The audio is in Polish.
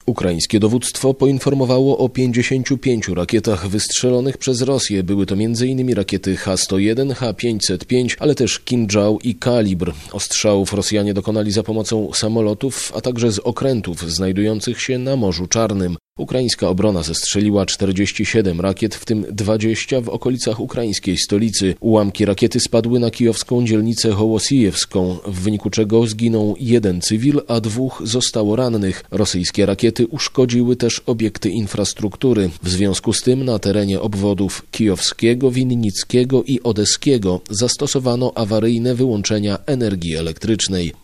Ukraińskie dowództwo poinformowało o 55 rakietach wystrzelonych przez Rosję. Były to m.in. rakiety H-101, H-505, ale też Kinżał i Kalibr. Ostrzałów Rosjanie dokonali za pomocą samolotów, a także z okrętów znajdujących się na Morzu Czarnym. Ukraińska obrona zestrzeliła 47 rakiet, w tym 20 w okolicach ukraińskiej stolicy. Ułamki rakiety spadły na kijowską dzielnicę Hołosijewską, w wyniku czego zginął 1 cywil, a 2 zostało rannych. Rosyjskie rakiety uszkodziły też obiekty infrastruktury. W związku z tym na terenie obwodów kijowskiego, winnickiego i odeskiego zastosowano awaryjne wyłączenia energii elektrycznej.